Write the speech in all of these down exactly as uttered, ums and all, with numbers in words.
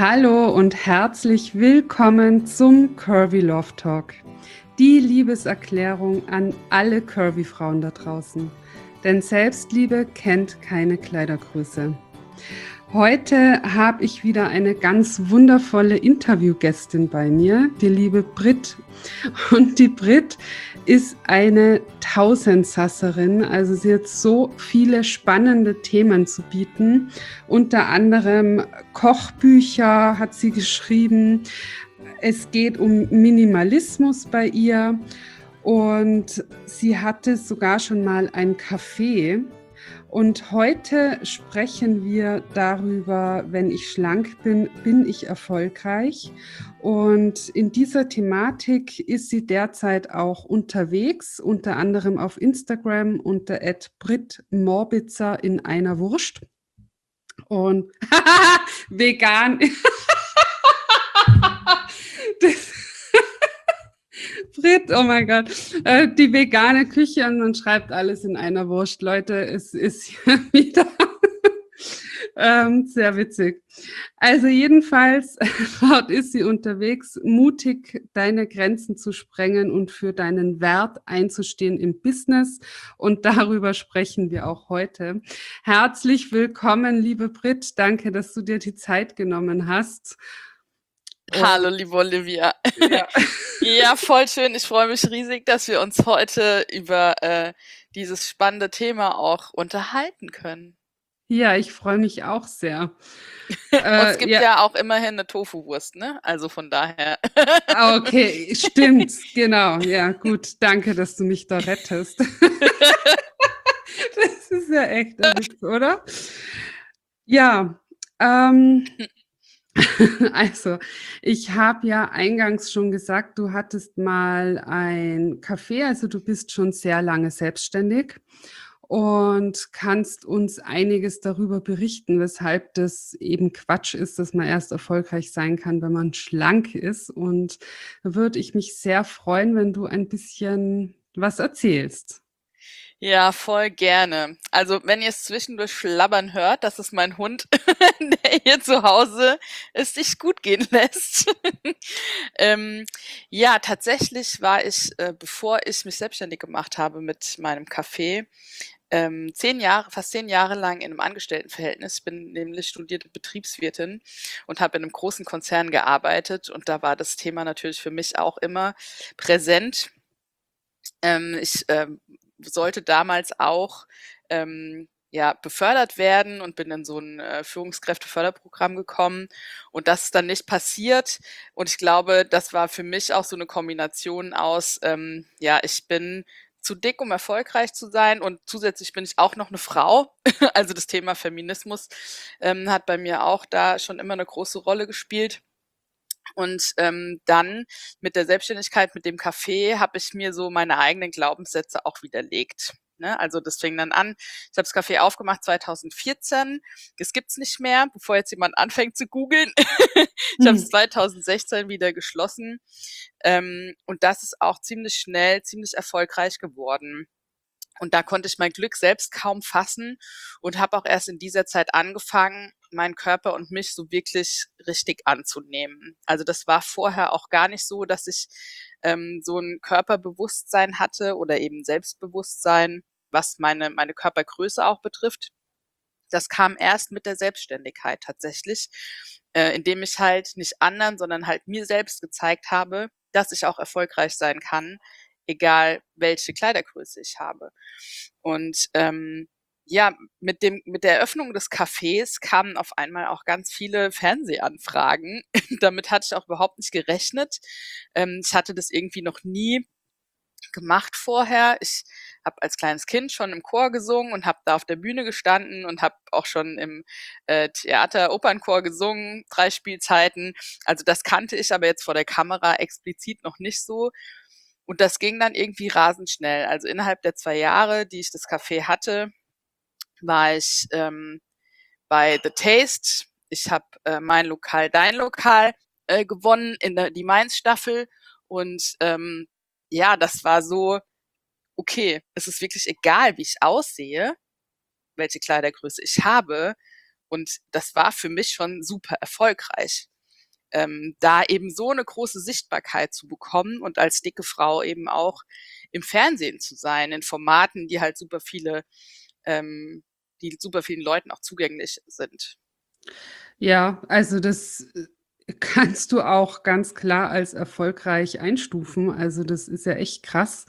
Hallo und herzlich willkommen zum Curvy Love Talk. Die Liebeserklärung an alle Curvy-Frauen da draußen. Denn Selbstliebe kennt keine Kleidergröße. Heute habe ich wieder eine ganz wundervolle Interviewgästin bei mir, die liebe Brit. Und die Brit ist eine Tausendsasserin, also sie hat so viele spannende Themen zu bieten. Unter anderem Kochbücher hat sie geschrieben. Es geht um Minimalismus bei ihr und sie hatte sogar schon mal ein Café. Und heute sprechen wir darüber, wenn ich schlank bin, bin ich erfolgreich. Und in dieser Thematik ist sie derzeit auch unterwegs, unter anderem auf Instagram unter at brit morbitzer in einer Wurst. Und vegan. Das Brit, oh mein Gott, äh, die vegane Küche und man schreibt alles in einer Wurst. Leute, es ist hier wieder ähm, sehr witzig. Also jedenfalls, dort ist sie unterwegs, mutig deine Grenzen zu sprengen und für deinen Wert einzustehen im Business. Und darüber sprechen wir auch heute. Herzlich willkommen, liebe Brit. Danke, dass du dir die Zeit genommen hast. Hallo, liebe Olivia. Ja. Ja, voll schön. Ich freue mich riesig, dass wir uns heute über äh, dieses spannende Thema auch unterhalten können. Ja, ich freue mich auch sehr. Und es Äh, gibt ja, ja auch immerhin eine Tofu-Wurst, ne? Also von daher. ah, okay, stimmt, genau. Ja, gut, danke, dass du mich da rettest. Das ist ja echt ein Witz, oder? Ja, ähm, also ich habe ja eingangs schon gesagt, du hattest mal ein Café, also du bist schon sehr lange selbstständig und kannst uns einiges darüber berichten, weshalb das eben Quatsch ist, dass man erst erfolgreich sein kann, wenn man schlank ist. Und da würde ich mich sehr freuen, wenn du ein bisschen was erzählst. Ja, voll gerne. Also, wenn ihr es zwischendurch schlabbern hört, das ist mein Hund, der hier zu Hause es sich gut gehen lässt. ähm, ja, tatsächlich war ich, äh, bevor ich mich selbstständig gemacht habe mit meinem Café, ähm, zehn Jahre, fast zehn Jahre lang in einem Angestelltenverhältnis. Ich bin nämlich studierte Betriebswirtin und habe in einem großen Konzern gearbeitet. Und da war das Thema natürlich für mich auch immer präsent. Ähm, ich ähm, sollte damals auch ähm, ja, befördert werden und bin in so ein äh, Führungskräfteförderprogramm gekommen. Und das ist dann nicht passiert. Und ich glaube, das war für mich auch so eine Kombination aus, ähm, ja, ich bin zu dick, um erfolgreich zu sein. Und zusätzlich bin ich auch noch eine Frau. Also das Thema Feminismus ähm, hat bei mir auch da schon immer eine große Rolle gespielt. Und ähm, dann mit der Selbstständigkeit, mit dem Café, habe ich mir so meine eigenen Glaubenssätze auch widerlegt. Ne? Also das fing dann an. Ich habe das Café aufgemacht zweitausendvierzehn. Das gibt's nicht mehr, bevor jetzt jemand anfängt zu googeln. Ich habe Hm. es zweitausendsechzehn wieder geschlossen. Ähm, und das ist auch ziemlich schnell, ziemlich erfolgreich geworden. Und da konnte ich mein Glück selbst kaum fassen und habe auch erst in dieser Zeit angefangen, meinen Körper und mich so wirklich richtig anzunehmen. Also das war vorher auch gar nicht so, dass ich ähm, so ein Körperbewusstsein hatte oder eben Selbstbewusstsein, was meine, meine Körpergröße auch betrifft. Das kam erst mit der Selbstständigkeit tatsächlich, äh, indem ich halt nicht anderen, sondern halt mir selbst gezeigt habe, dass ich auch erfolgreich sein kann, egal welche Kleidergröße ich habe. Und ähm, ja, mit dem mit der Eröffnung des Cafés kamen auf einmal auch ganz viele Fernsehanfragen. Damit hatte ich auch überhaupt nicht gerechnet. Ähm, ich hatte das irgendwie noch nie gemacht vorher. Ich habe als kleines Kind schon im Chor gesungen und habe da auf der Bühne gestanden und habe auch schon im äh, Theater Opernchor gesungen, drei Spielzeiten. Also das kannte ich aber jetzt vor der Kamera explizit noch nicht so. Und das ging dann irgendwie rasend schnell. Also innerhalb der zwei Jahre, die ich das Café hatte, war ich ähm, bei The Taste. Ich habe äh, mein Lokal, dein Lokal äh, gewonnen in der die Mainz-Staffel. Und ähm, ja, das war so, okay, es ist wirklich egal, wie ich aussehe, welche Kleidergröße ich habe. Und das war für mich schon super erfolgreich. ähm, da eben so eine große Sichtbarkeit zu bekommen und als dicke Frau eben auch im Fernsehen zu sein, in Formaten, die halt super viele, ähm, die super vielen Leuten auch zugänglich sind. Ja, also das äh, kannst du auch ganz klar als erfolgreich einstufen. Also das ist ja echt krass.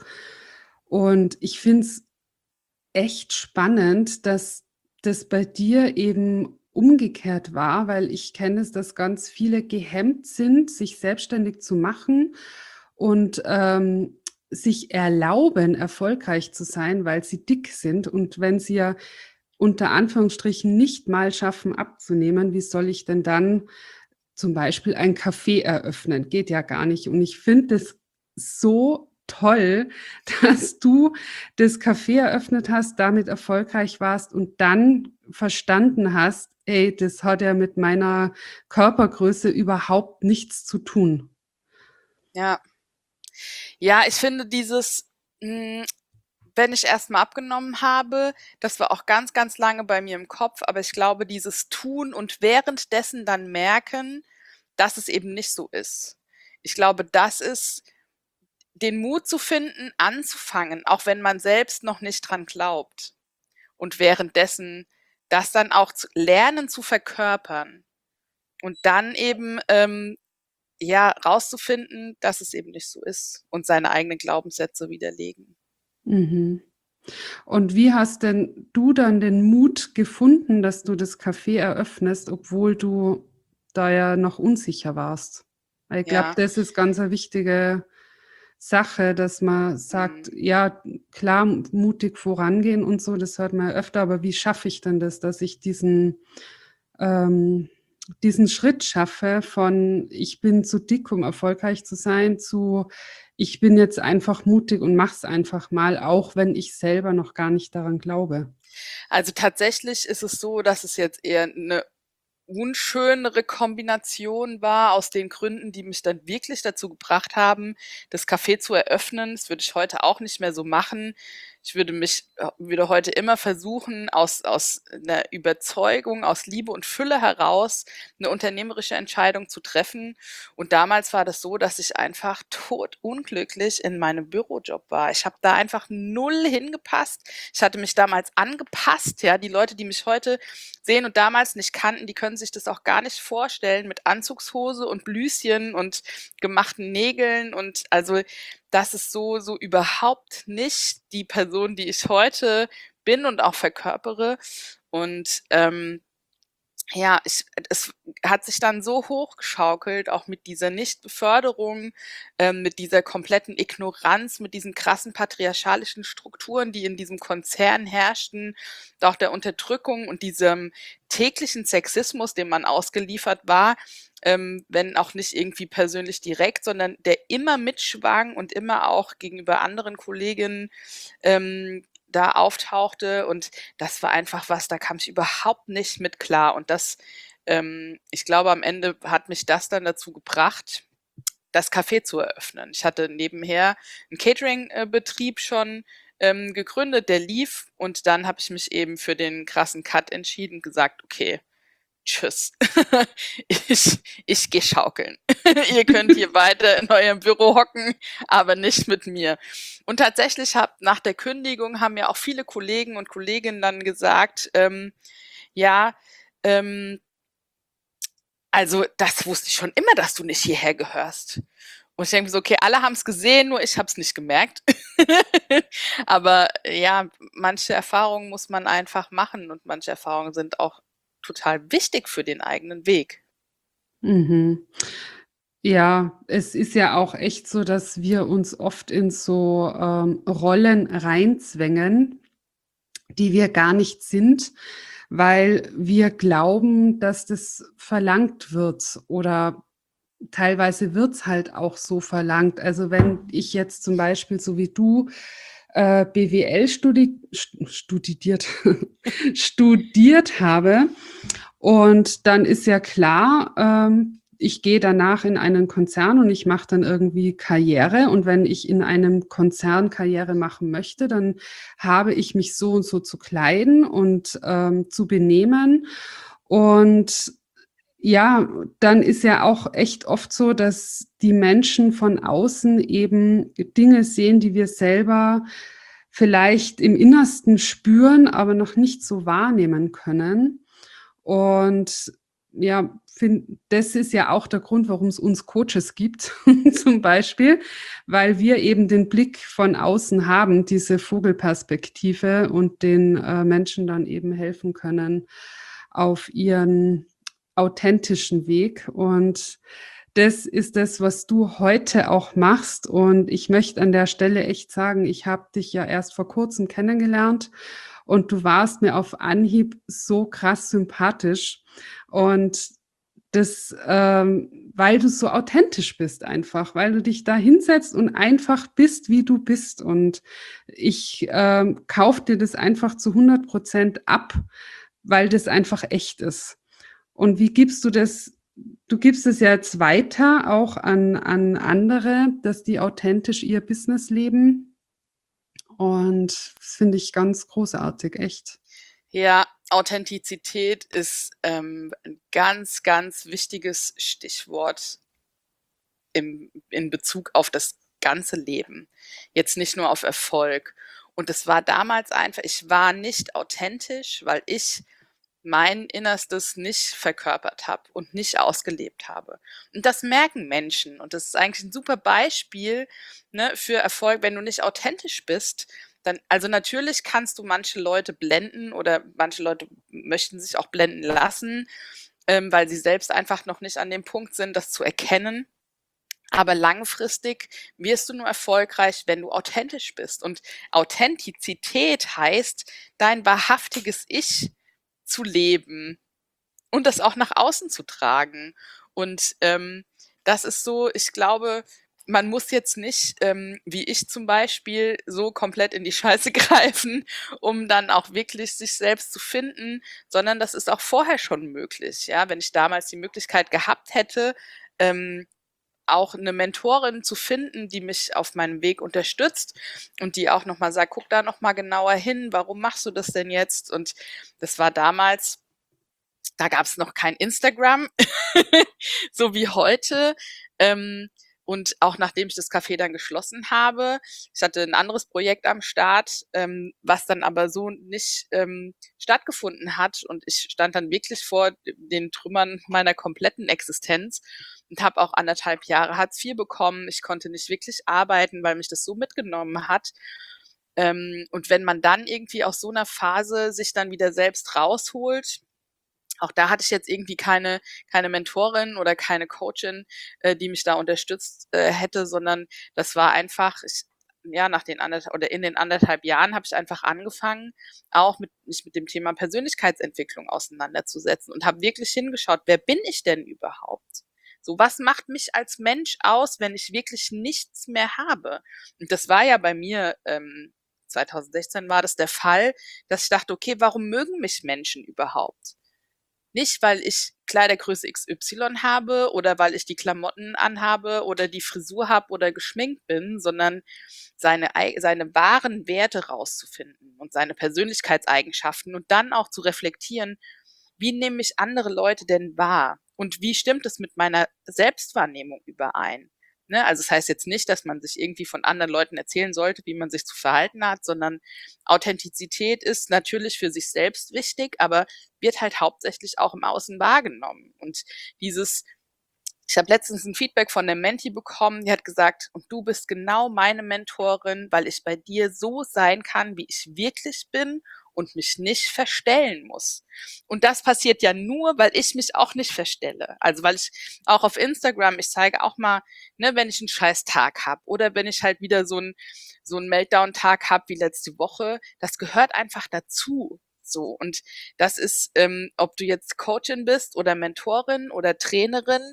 Und ich finde es echt spannend, dass das bei dir eben umgekehrt war, weil ich kenne es, dass ganz viele gehemmt sind, sich selbstständig zu machen und, ähm, sich erlauben, erfolgreich zu sein, weil sie dick sind. Und wenn sie ja unter Anführungsstrichen nicht mal schaffen abzunehmen, wie soll ich denn dann zum Beispiel ein Café eröffnen? Geht ja gar nicht. Und ich finde es so toll, dass du das Café eröffnet hast, damit erfolgreich warst und dann verstanden hast: „Ey, das hat ja mit meiner Körpergröße überhaupt nichts zu tun.“ Ja. Ja, ich finde dieses, hm, wenn ich erst mal abgenommen habe, das war auch ganz, ganz lange bei mir im Kopf, aber ich glaube, dieses Tun und währenddessen dann merken, dass es eben nicht so ist. Ich glaube, das ist den Mut zu finden, anzufangen, auch wenn man selbst noch nicht dran glaubt. Und währenddessen das dann auch zu lernen zu verkörpern und dann eben, ähm, ja, rauszufinden, dass es eben nicht so ist und seine eigenen Glaubenssätze widerlegen. Mhm. Und wie hast denn du dann den Mut gefunden, dass du das Café eröffnest, obwohl du da ja noch unsicher warst? Weil ich glaube, Ja, das ist ganz 'ne wichtige Sache, dass man sagt: mhm. „Ja, klar, mutig vorangehen und so, das hört man ja öfter, aber wie schaffe ich denn das, dass ich diesen ähm, diesen Schritt schaffe von: Ich bin zu dick, um erfolgreich zu sein“, zu: „Ich bin jetzt einfach mutig und mache es einfach mal, auch wenn ich selber noch gar nicht daran glaube.“ Also, tatsächlich ist es so, dass es jetzt eher 'ne unschönere Kombination war aus den Gründen, die mich dann wirklich dazu gebracht haben, das Café zu eröffnen. Das würde ich heute auch nicht mehr so machen. Ich würde mich äh, würde heute immer versuchen, aus aus 'ner Überzeugung, aus Liebe und Fülle heraus eine unternehmerische Entscheidung zu treffen. Und damals war das so, dass ich einfach todunglücklich in meinem Bürojob war. Ich habe da einfach null hingepasst. Ich hatte mich damals angepasst, ja. Die Leute, die mich heute sehen und damals nicht kannten, die können sich das auch gar nicht vorstellen mit Anzugshose und Blüschen und gemachten Nägeln und also, das ist so so überhaupt nicht die Person, die ich heute bin und auch verkörpere. Und, ähm, ja, ich es hat sich dann so hochgeschaukelt, auch mit dieser Nichtbeförderung, ähm, mit dieser kompletten Ignoranz, mit diesen krassen patriarchalischen Strukturen, die in diesem Konzern herrschten, auch der Unterdrückung und diesem täglichen Sexismus, dem man ausgeliefert war, ähm, wenn auch nicht irgendwie persönlich direkt, sondern der immer mitschwang und immer auch gegenüber anderen Kolleginnen, ähm, da auftauchte und das war einfach was, da kam ich überhaupt nicht mit klar. Und das ähm, ich glaube, am Ende hat mich das dann dazu gebracht, das Café zu eröffnen. Ich hatte nebenher 'n Catering äh, Betrieb schon, ähm, gegründet, der lief und dann habe ich mich eben für den krassen Cut entschieden, gesagt: „Okay, tschüss. Ich ich gehe schaukeln. Ihr könnt hier weiter in eurem Büro hocken, aber nicht mit mir.“ Und tatsächlich habe nach der Kündigung haben mir auch viele Kollegen und Kolleginnen dann gesagt, ähm, ja, ähm, also, das wusste ich schon immer, dass du nicht hierher gehörst. Und ich denke mir so: „Okay, alle haben's gesehen, nur ich habe es nicht gemerkt.“ Aber ja, manche Erfahrungen muss man einfach machen und manche Erfahrungen sind auch total wichtig für den eigenen Weg. Mhm. Ja, es ist ja auch echt so, dass wir uns oft in so, ähm, Rollen reinzwängen, die wir gar nicht sind, weil wir glauben, dass das verlangt wird oder teilweise wird's halt auch so verlangt. Also, wenn ich jetzt zum Beispiel so wie du, äh, B W L studi st studiert studiert habe und dann ist ja klar, ähm, ich gehe danach in einen Konzern und ich mache dann irgendwie Karriere. Und wenn ich in einem Konzern Karriere machen möchte, dann habe ich mich so und so zu kleiden und, ähm, zu benehmen. Und Ja, dann ist ja auch echt oft so, dass die Menschen von außen eben Dinge sehen, die wir selber vielleicht im Innersten spüren, aber noch nicht so wahrnehmen können. Und ja, find, das ist ja auch der Grund, warum es uns Coaches gibt, zum Beispiel, weil wir eben den Blick von außen haben, diese Vogelperspektive und den äh, Menschen dann eben helfen können auf ihren authentischen Weg. Und das ist das, was du heute auch machst. Und ich möchte an der Stelle echt sagen, ich habe dich ja erst vor kurzem kennengelernt und du warst mir auf Anhieb so krass sympathisch. Und das, ähm, weil du so authentisch bist einfach, weil du dich da hinsetzt und einfach bist, wie du bist. Und ich ähm, kaufe dir das einfach zu hundert Prozent ab, weil das einfach echt ist. Und wie gibst du das? Du gibst es ja jetzt weiter auch an, an andere, dass die authentisch ihr Business leben. Und das finde ich ganz großartig, echt. Ja, Authentizität ist ähm, ein ganz, ganz wichtiges Stichwort im, in Bezug auf das ganze Leben. Jetzt nicht nur auf Erfolg. Und es war damals einfach, ich war nicht authentisch, weil ich mein Innerstes nicht verkörpert habe und nicht ausgelebt habe. Und das merken Menschen. Und das ist eigentlich ein super Beispiel, ne, für Erfolg, wenn du nicht authentisch bist. Dann, also natürlich kannst du manche Leute blenden oder manche Leute möchten sich auch blenden lassen, ähm, weil sie selbst einfach noch nicht an dem Punkt sind, das zu erkennen. Aber langfristig wirst du nur erfolgreich, wenn du authentisch bist. Und Authentizität heißt, dein wahrhaftiges Ich zu leben und das auch nach außen zu tragen. Und ähm, das ist so, ich glaube, man muss jetzt nicht, ähm, wie ich zum Beispiel, so komplett in die Scheiße greifen, um dann auch wirklich sich selbst zu finden, sondern das ist auch vorher schon möglich. Ja, wenn ich damals die Möglichkeit gehabt hätte, ähm, auch eine Mentorin zu finden, die mich auf meinem Weg unterstützt und die auch noch mal sagt: „Guck da noch mal genauer hin, warum machst du das denn jetzt?“ Und das war damals, da gab es noch kein Instagram, so wie heute. Ähm, und auch nachdem ich das Café dann geschlossen habe, ich hatte ein anderes Projekt am Start, ähm, was dann aber so nicht ähm, stattgefunden hat. Und ich stand dann wirklich vor den Trümmern meiner kompletten Existenz und habe auch anderthalb Jahre Hartz vier bekommen. Ich konnte nicht wirklich arbeiten, weil mich das so mitgenommen hat. Ähm, und wenn man dann irgendwie aus so einer Phase sich dann wieder selbst rausholt, auch da hatte ich jetzt irgendwie keine keine Mentorin oder keine Coachin, äh, die mich da unterstützt äh, hätte, sondern das war einfach, ich, ja, nach den anderthalb oder in den anderthalb Jahren habe ich einfach angefangen, auch mit mich mit dem Thema Persönlichkeitsentwicklung auseinanderzusetzen und habe wirklich hingeschaut, wer bin ich denn überhaupt? So, was macht mich als Mensch aus, wenn ich wirklich nichts mehr habe? Und das war ja bei mir, ähm, zwanzig sechzehn war das der Fall, dass ich dachte, okay, warum mögen mich Menschen überhaupt? Nicht, weil ich Kleidergröße X Y habe oder weil ich die Klamotten anhabe oder die Frisur habe oder geschminkt bin, sondern seine, seine wahren Werte rauszufinden und seine Persönlichkeitseigenschaften und dann auch zu reflektieren, wie nehme ich andere Leute denn wahr und wie stimmt es mit meiner Selbstwahrnehmung überein? Ne? Also es heißt jetzt nicht, dass man sich irgendwie von anderen Leuten erzählen sollte, wie man sich zu verhalten hat, sondern Authentizität ist natürlich für sich selbst wichtig, aber wird halt hauptsächlich auch im Außen wahrgenommen. Und dieses, ich habe letztens ein Feedback von der Menti bekommen, die hat gesagt, und du bist genau meine Mentorin, weil ich bei dir so sein kann, wie ich wirklich bin und mich nicht verstellen muss. Und das passiert ja nur, weil ich mich auch nicht verstelle. Also weil ich auch auf Instagram, ich zeige auch mal, ne, wenn ich einen scheiß Tag habe oder wenn ich halt wieder so ein so einen Meltdown-Tag habe wie letzte Woche, das gehört einfach dazu. So, und das ist, ähm, ob du jetzt Coachin bist oder Mentorin oder Trainerin,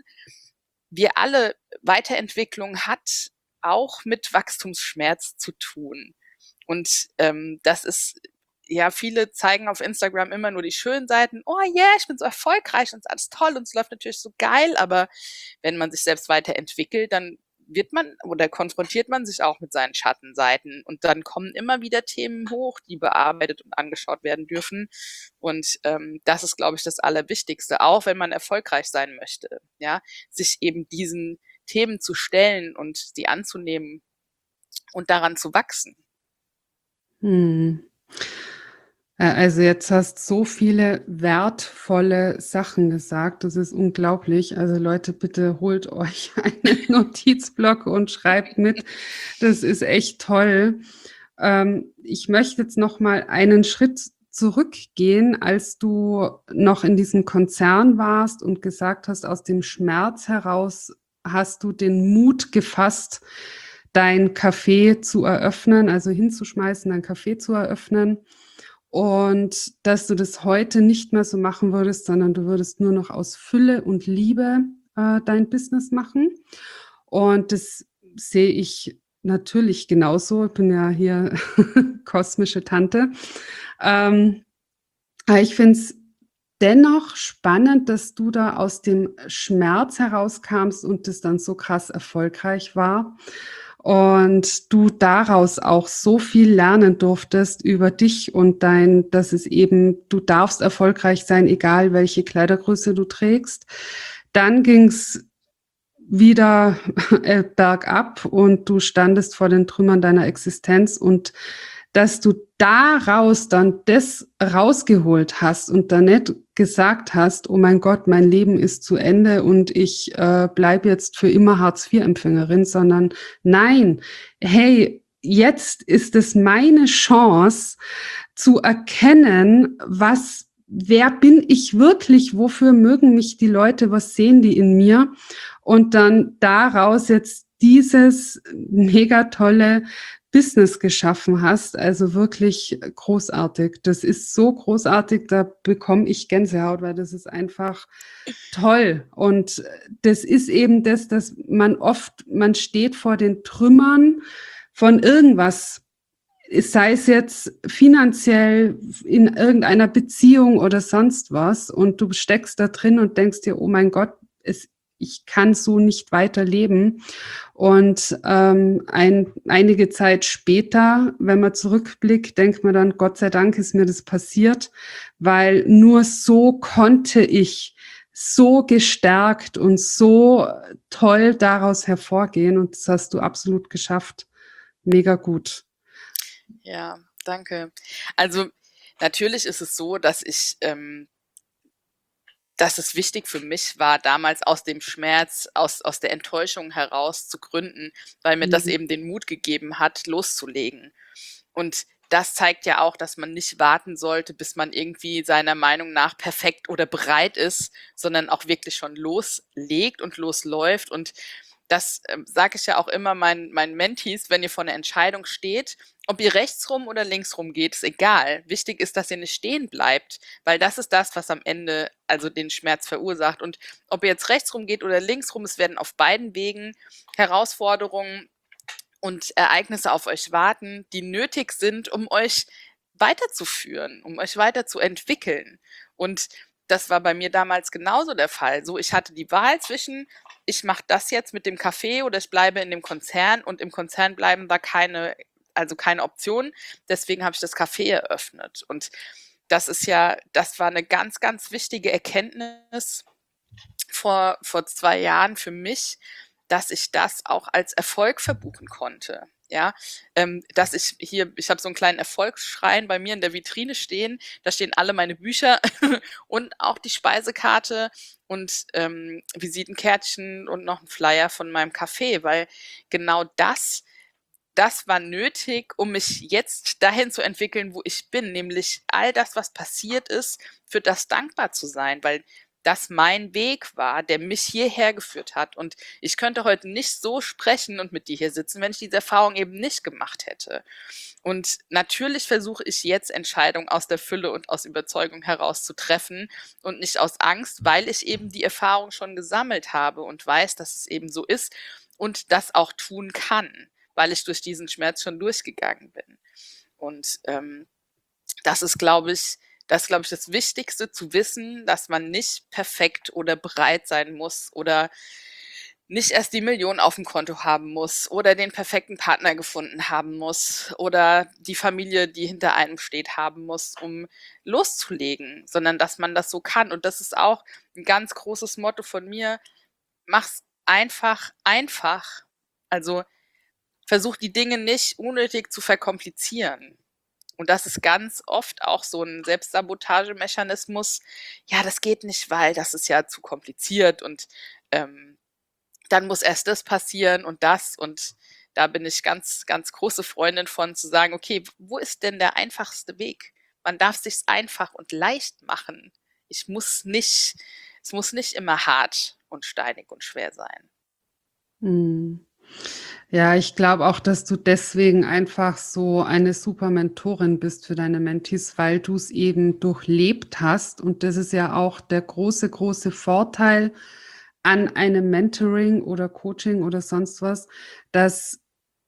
wir alle, Weiterentwicklung hat auch mit Wachstumsschmerz zu tun. Und ähm, das ist, ja, viele zeigen auf Instagram immer nur die schönen Seiten. Oh yeah, ich bin so erfolgreich und es ist alles toll und es läuft natürlich so geil, aber wenn man sich selbst weiterentwickelt, dann wird man oder konfrontiert man sich auch mit seinen Schattenseiten. Und dann kommen immer wieder Themen hoch, die bearbeitet und angeschaut werden dürfen. Und ähm, das ist, glaube ich, das Allerwichtigste, auch wenn man erfolgreich sein möchte, ja, sich eben diesen Themen zu stellen und sie anzunehmen und daran zu wachsen. Hm. Äh, Also jetzt hast so viele wertvolle Sachen gesagt. Das ist unglaublich. Also Leute, bitte holt euch einen Notizblock und schreibt mit. Das ist echt toll. Ähm, ich möchte jetzt noch mal einen Schritt zurückgehen, als du noch in diesem Konzern warst und gesagt hast, aus dem Schmerz heraus hast du den Mut gefasst, dein Café zu eröffnen, also hinzuschmeißen, dein Café zu eröffnen. Und dass du das heute nicht mehr so machen würdest, sondern du würdest nur noch aus Fülle und Liebe äh, dein Business machen. Und das sehe ich natürlich genauso. Ich bin ja hier kosmische Tante. Ähm, aber ich finde es dennoch spannend, dass du da aus dem Schmerz herauskamst und das dann so krass erfolgreich war. Und du daraus auch so viel lernen durftest über dich und dein, dass es eben, du darfst erfolgreich sein, egal welche Kleidergröße du trägst. Dann ging's wieder äh, bergab und du standest vor den Trümmern deiner Existenz und dass du daraus dann das rausgeholt hast und dann nicht gesagt hast, oh mein Gott, mein Leben ist zu Ende und ich äh, bleibe jetzt für immer Hartz-vier-Empfängerin, sondern nein, hey, jetzt ist es meine Chance zu erkennen, was, wer bin ich wirklich, wofür mögen mich die Leute, was sehen die in mir? Und dann daraus jetzt dieses mega tolle Business geschaffen hast. Also wirklich großartig. Das ist so großartig, da bekomme ich Gänsehaut, weil das ist einfach toll. Und das ist eben das, dass man oft, man steht vor den Trümmern von irgendwas, sei es jetzt finanziell in irgendeiner Beziehung oder sonst was, und du steckst da drin und denkst dir, oh mein Gott, es, ich kann so nicht weiterleben. Und ähm, ein, einige Zeit später, wenn man zurückblickt, denkt man dann, Gott sei Dank ist mir das passiert, weil nur so konnte ich so gestärkt und so toll daraus hervorgehen. Und das hast du absolut geschafft. Mega gut. Ja, danke. Also natürlich ist es so, dass ich, ähm, dass es wichtig für mich war, damals aus dem Schmerz, aus, aus der Enttäuschung heraus zu gründen, weil mir das Mhm. eben den Mut gegeben hat, loszulegen. Und das zeigt ja auch, dass man nicht warten sollte, bis man irgendwie seiner Meinung nach perfekt oder bereit ist, sondern auch wirklich schon loslegt und losläuft. Und das ähm, sage ich ja auch immer meinen, meinen Mentees, wenn ihr vor einer Entscheidung steht, ob ihr rechts rum oder links rum geht, ist egal. Wichtig ist, dass ihr nicht stehen bleibt, weil das ist das, was am Ende also den Schmerz verursacht. Und ob ihr jetzt rechts rum geht oder links rum, es werden auf beiden Wegen Herausforderungen und Ereignisse auf euch warten, die nötig sind, um euch weiterzuführen, um euch weiterzuentwickeln. Und das war bei mir damals genauso der Fall. So, ich hatte die Wahl zwischen, ich mache das jetzt mit dem Café oder ich bleibe in dem Konzern, und im Konzern bleiben war keine, also keine Option. Deswegen habe ich das Café eröffnet. Und das ist ja, das war eine ganz, ganz wichtige Erkenntnis vor, vor zwei Jahren für mich, dass ich das auch als Erfolg verbuchen konnte. Ja, ähm, dass ich hier, ich habe so einen kleinen Erfolgsschrein bei mir in der Vitrine stehen, da stehen alle meine Bücher und auch die Speisekarte und ähm, Visitenkärtchen und noch ein Flyer von meinem Café, weil genau das, das war nötig, um mich jetzt dahin zu entwickeln, wo ich bin, nämlich all das, was passiert ist, für das dankbar zu sein, weil das mein Weg war, der mich hierher geführt hat. Und ich könnte heute nicht so sprechen und mit dir hier sitzen, wenn ich diese Erfahrung eben nicht gemacht hätte. Und natürlich versuche ich jetzt Entscheidungen aus der Fülle und aus Überzeugung heraus zu treffen und nicht aus Angst, weil ich eben die Erfahrung schon gesammelt habe und weiß, dass es eben so ist und das auch tun kann, weil ich durch diesen Schmerz schon durchgegangen bin. Und ähm, das ist, glaube ich, das ist, glaube ich, das Wichtigste zu wissen, dass man nicht perfekt oder bereit sein muss oder nicht erst die Million auf dem Konto haben muss oder den perfekten Partner gefunden haben muss oder die Familie, die hinter einem steht, haben muss, um loszulegen, sondern dass man das so kann. Und das ist auch ein ganz großes Motto von mir. Mach's einfach, einfach. Also versuch die Dinge nicht unnötig zu verkomplizieren. Und das ist ganz oft auch so ein Selbstsabotagemechanismus. Ja, das geht nicht, weil das ist ja zu kompliziert und ähm, dann muss erst das passieren und das. Und da bin ich ganz, ganz große Freundin von, zu sagen, okay, wo ist denn der einfachste Weg? Man darf sich's einfach und leicht machen. Ich muss nicht, es muss nicht immer hart und steinig und schwer sein. Mhm. Ja, ich glaube auch, dass du deswegen einfach so eine super Mentorin bist für deine Mentees, weil du es eben durchlebt hast. Und das ist ja auch der große, große Vorteil an einem Mentoring oder Coaching oder sonst was, dass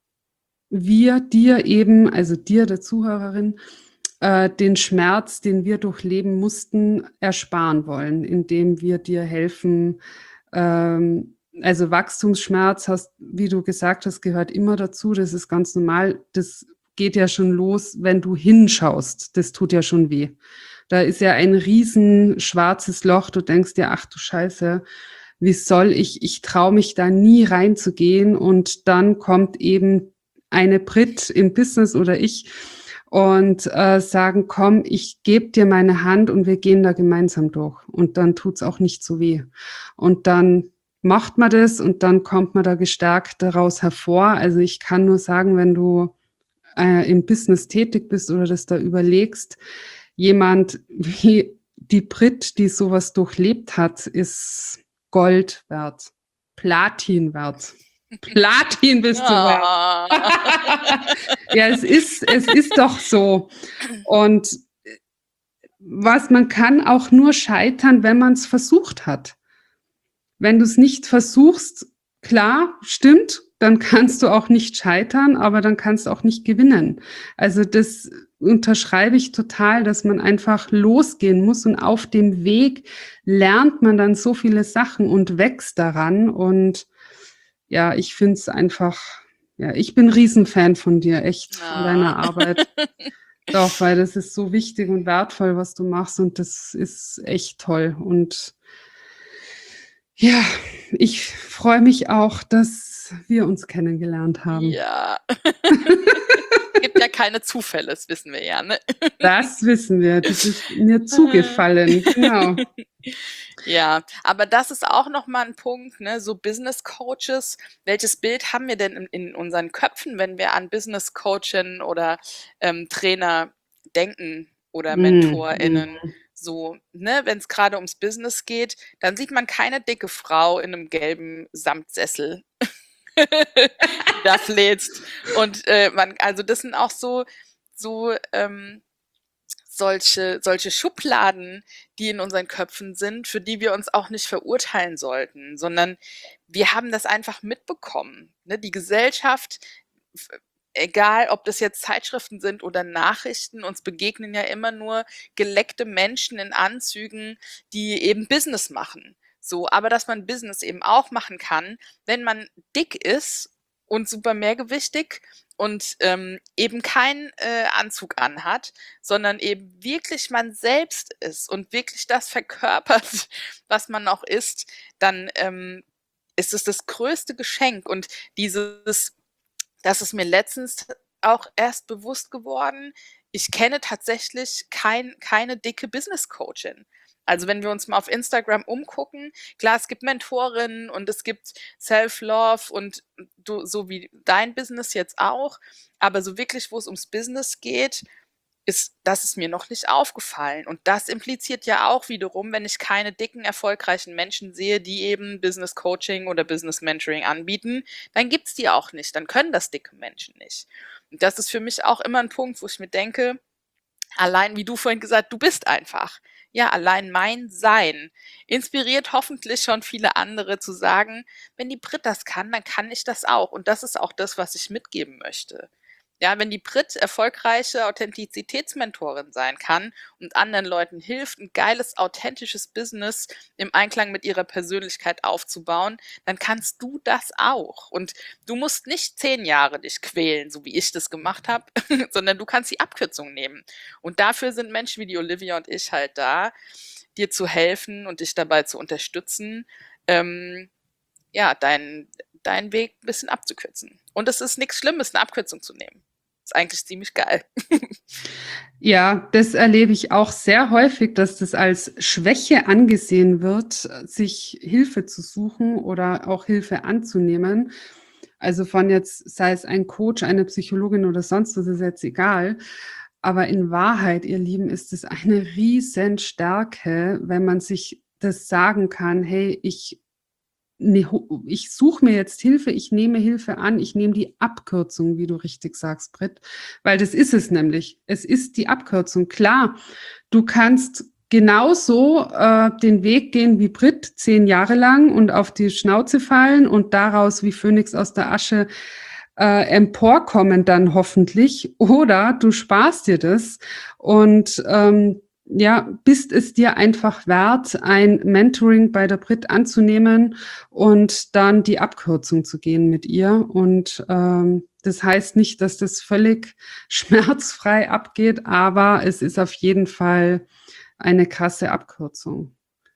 wir dir eben, also dir, der Zuhörerin, äh, den Schmerz, den wir durchleben mussten, ersparen wollen, indem wir dir helfen. Ähm, also Wachstumsschmerz, hast, wie du gesagt hast, gehört immer dazu. Das ist ganz normal. Das geht ja schon los, wenn du hinschaust. Das tut ja schon weh. Da ist ja ein riesen schwarzes Loch. Du denkst dir, ach du Scheiße, wie soll ich, ich traue mich da nie reinzugehen. Und dann kommt eben eine Brit im Business oder ich und äh, sagen, komm, ich gebe dir meine Hand und wir gehen da gemeinsam durch. Und dann tut's auch nicht so weh. Und dann macht man das und dann kommt man da gestärkt daraus hervor. Also ich kann nur sagen, wenn du äh, im Business tätig bist oder das da überlegst, jemand wie die Brit, die sowas durchlebt hat, ist Gold wert, Platin wert. Platin bist du wert. Ah. Ja, es ist, es ist doch so. Und was man kann auch nur scheitern, wenn man es versucht hat. Wenn du es nicht versuchst, klar, stimmt, dann kannst du auch nicht scheitern, aber dann kannst du auch nicht gewinnen. Also das unterschreibe ich total, dass man einfach losgehen muss und auf dem Weg lernt man dann so viele Sachen und wächst daran. Und ja, ich finde es einfach, ja, ich bin Riesenfan von dir, echt, von deiner Ah. Arbeit. Doch, weil das ist so wichtig und wertvoll, was du machst und das ist echt toll. Und ja, ich freue mich auch, dass wir uns kennengelernt haben. Ja. Gibt ja keine Zufälle, das wissen wir ja, ne? Das wissen wir. Du bist mir zugefallen, genau. Ja, aber das ist auch noch mal 'n Punkt, ne, so Business Coaches. Welches Bild haben wir denn in in unseren Köpfen, wenn wir an Business Coachin oder, ähm, Trainer denken oder Mhm, mhm. MentorInnen? So, ne, wenn's grade ums Business geht, dann sieht man keine dicke Frau in 'nem gelben Samtsessel, die da fläzt. Und, äh, man also das sind auch so so, ähm, solche solche Schubladen, die in unseren Köpfen sind, für die wir uns auch nicht verurteilen sollten, sondern wir haben das einfach mitbekommen, ne? Die Gesellschaft, f egal ob das jetzt Zeitschriften sind oder Nachrichten, uns begegnen ja immer nur geleckte Menschen in Anzügen, die eben Business machen. So, aber dass man Business eben auch machen kann, wenn man dick ist und super mehrgewichtig und, ähm, eben keinen, äh, Anzug anhat, sondern eben wirklich man selbst ist und wirklich das verkörpert, was man auch ist, dann, ähm, ist es das größte Geschenk. Und dieses das ist mir letztens auch erst bewusst geworden, ich kenne tatsächlich kein keine dicke Business Coachin. Also, wenn wir uns mal auf Instagram umgucken, klar, es gibt Mentorinnen und es gibt Self-Love und du so wie dein Business jetzt auch, aber so wirklich, wo es ums Business geht, ist das ist mir noch nicht aufgefallen. Und das impliziert ja auch wiederum, wenn ich keine dicken, erfolgreichen Menschen sehe, die eben Business Coaching oder Business Mentoring anbieten, dann gibt's die auch nicht. Dann können das dicke Menschen nicht. Und das ist für mich auch immer 'n Punkt, wo ich mir denke, allein wie du vorhin gesagt, du bist einfach. Ja, allein mein Sein inspiriert hoffentlich schon viele andere zu sagen: „Wenn die Brit das kann, dann kann ich das auch.“ Und das ist auch das, was ich mitgeben möchte. Ja, wenn die Brit erfolgreiche Authentizitätsmentorin sein kann und anderen Leuten hilft, ein geiles, authentisches Business im Einklang mit ihrer Persönlichkeit aufzubauen, dann kannst du das auch. Und du musst nicht zehn Jahre dich quälen, so wie ich das gemacht habe, sondern du kannst die Abkürzung nehmen. Und dafür sind Menschen wie die Olivia und ich halt da, dir zu helfen und dich dabei zu unterstützen, ähm, ja, deinen deinen Weg ein bisschen abzukürzen. Und es ist nichts Schlimmes, eine Abkürzung zu nehmen. Ist eigentlich ziemlich geil. Ja, das erlebe ich auch sehr häufig, dass das als Schwäche angesehen wird, sich Hilfe zu suchen oder auch Hilfe anzunehmen. Also von jetzt, sei es ein Coach, eine Psychologin oder sonst was, ist jetzt egal. Aber in Wahrheit, ihr Lieben, ist es eine riesen Stärke, wenn man sich das sagen kann, hey, ich Ne, ich suche mir jetzt Hilfe, ich nehme Hilfe an, ich nehme die Abkürzung, wie du richtig sagst, Britt, weil das ist es nämlich. Es ist die Abkürzung. Klar, du kannst genauso äh, den Weg gehen wie Britt, zehn Jahre lang und auf die Schnauze fallen und daraus wie Phönix aus der Asche äh, emporkommen dann hoffentlich. Oder du sparst dir das und ähm, ja, bist es dir einfach wert, ein Mentoring bei der Brit anzunehmen und dann die Abkürzung zu gehen mit ihr. Und ähm, das heißt nicht, dass das völlig schmerzfrei abgeht, aber es ist auf jeden Fall eine krasse Abkürzung.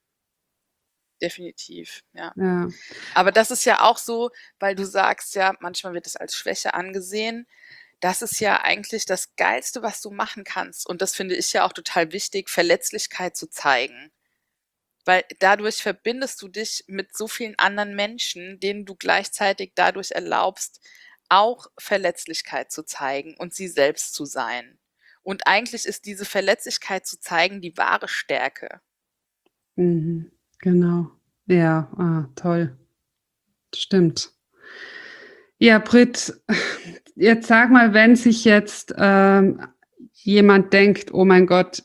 Definitiv, ja. Ja. Aber das ist ja auch so, weil du sagst ja, manchmal wird es als Schwäche angesehen. Das ist ja eigentlich das Geilste, was du machen kannst. Und das finde ich ja auch total wichtig, Verletzlichkeit zu zeigen. Weil dadurch verbindest du dich mit so vielen anderen Menschen, denen du gleichzeitig dadurch erlaubst, auch Verletzlichkeit zu zeigen und sie selbst zu sein. Und eigentlich ist diese Verletzlichkeit zu zeigen die wahre Stärke. Mhm. Genau. Ja, ah, toll. Stimmt. Ja, Brit, jetzt sag mal, wenn sich jetzt ähm, jemand denkt, oh mein Gott,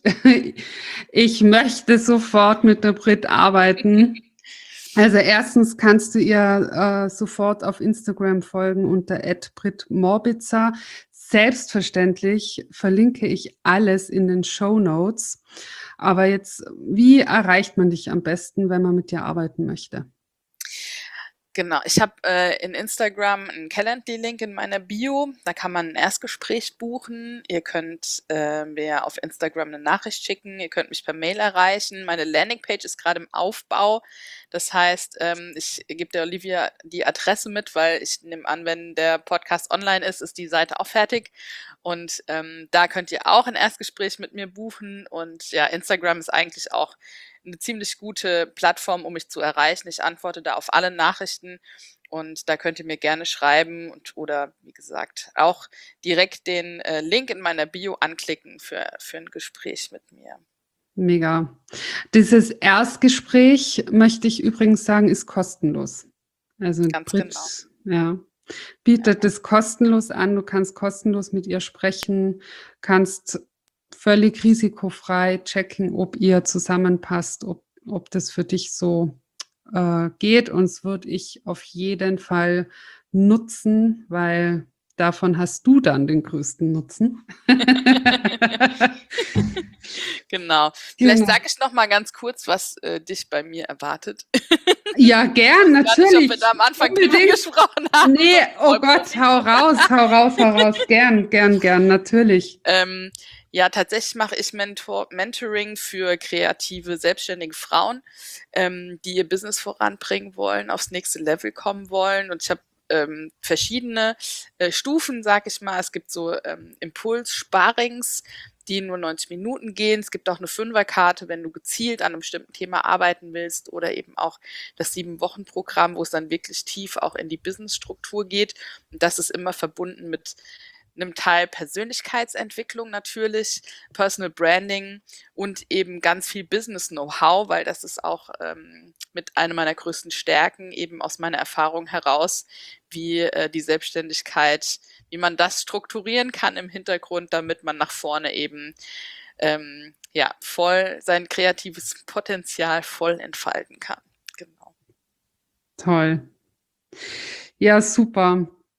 ich möchte sofort mit der Brit arbeiten. Also erstens kannst du ihr äh, sofort auf Instagram folgen unter at brit morbitzer. Selbstverständlich verlinke ich alles in den Show Notes. Aber jetzt, wie erreicht man dich am besten, wenn man mit dir arbeiten möchte? Genau, ich habe äh, in Instagram einen Calendly-Link in meiner Bio. Da kann man ein Erstgespräch buchen. Ihr könnt äh, mir auf Instagram eine Nachricht schicken. Ihr könnt mich per Mail erreichen. Meine Landingpage ist gerade im Aufbau. Das heißt, ähm, ich gebe der Olivia die Adresse mit, weil ich nehme an, wenn der Podcast online ist, ist die Seite auch fertig. Und ähm, da könnt ihr auch ein Erstgespräch mit mir buchen. Und ja, Instagram ist eigentlich auch eine ziemlich gute Plattform, um mich zu erreichen. Ich antworte da auf alle Nachrichten und da könnt ihr mir gerne schreiben und oder wie gesagt auch direkt den äh, Link in meiner Bio anklicken für, für ein Gespräch mit mir. Mega. Dieses Erstgespräch, möchte ich übrigens sagen, ist kostenlos. Also Ganz genau. Brit, ja, Ja. bietet das kostenlos an. Du kannst kostenlos mit ihr sprechen, kannst völlig risikofrei checken, ob ihr zusammenpasst, ob, ob das für dich so äh, geht. Und das würde ich auf jeden Fall nutzen, weil davon hast du dann den größten Nutzen. Genau. Vielleicht Genau. sage ich noch mal ganz kurz, was äh, dich bei mir erwartet. Ja, gern, Ich weiß gar nicht, ob wir natürlich. da am Anfang drüber Unbedingt. gesprochen haben. Nee, sonst oh räumen wir Gott, hau raus, hau raus, hau raus. Gern, gern, gern, natürlich. Ähm, ja, tatsächlich mache ich Mentor Mentoring für kreative, selbstständige Frauen, ähm, die ihr Business voranbringen wollen, aufs nächste Level kommen wollen. Und ich habe ähm, verschiedene äh, Stufen, sag ich mal. Es gibt so ähm, Impuls-Sparrings, die nur neunzig Minuten gehen. Es gibt auch eine Fünferkarte, wenn du gezielt an einem bestimmten Thema arbeiten willst, oder eben auch das Sieben-Wochen-Programm, wo es dann wirklich tief auch in die Businessstruktur geht. Und das ist immer verbunden mit einem Teil Persönlichkeitsentwicklung natürlich, Personal Branding und eben ganz viel Business-Know-how, weil das ist auch ähm, mit einer meiner größten Stärken, eben aus meiner Erfahrung heraus, wie äh, die Selbstständigkeit, wie man das strukturieren kann im Hintergrund, damit man nach vorne eben ähm, ja voll sein kreatives Potenzial voll entfalten kann. Genau. Toll. Ja, super.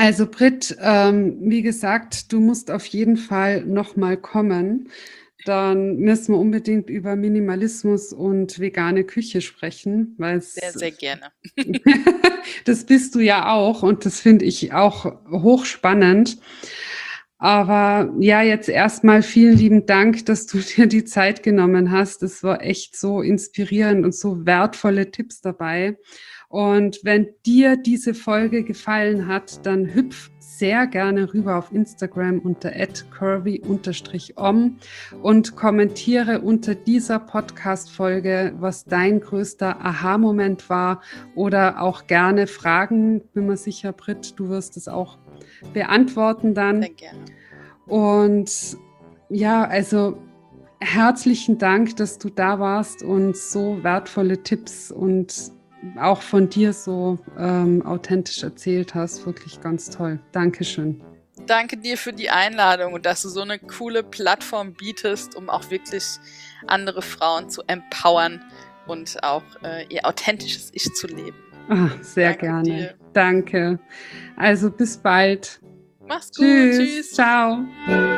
Also Brit, ähm, wie gesagt, du musst auf jeden Fall noch mal kommen. Dann müssen wir unbedingt über Minimalismus und vegane Küche sprechen, weil Sehr, es sehr gerne. das bist du ja auch und das finde ich auch hochspannend. Aber ja, jetzt erstmal vielen lieben Dank, dass du dir die Zeit genommen hast. Es war echt so inspirierend und so wertvolle Tipps dabei. Und wenn dir diese Folge gefallen hat, dann hüpf sehr gerne rüber auf Instagram unter at curvy om und kommentiere unter dieser Podcast-Folge, was dein größter Aha-Moment war oder auch gerne Fragen. Bin mir sicher, Brit, du wirst es auch beantworten dann. Sehr gerne. Und ja, also herzlichen Dank, dass du da warst und so wertvolle Tipps und auch von dir so ähm, authentisch erzählt hast. Wirklich ganz toll. Dankeschön. Danke dir für die Einladung und dass du so eine coole Plattform bietest, um auch wirklich andere Frauen zu empowern und auch äh, ihr authentisches Ich zu leben. Ah, sehr Danke gerne. dir. Danke. Also bis bald. Mach's gut. Tschüss. Tschüss. Ciao.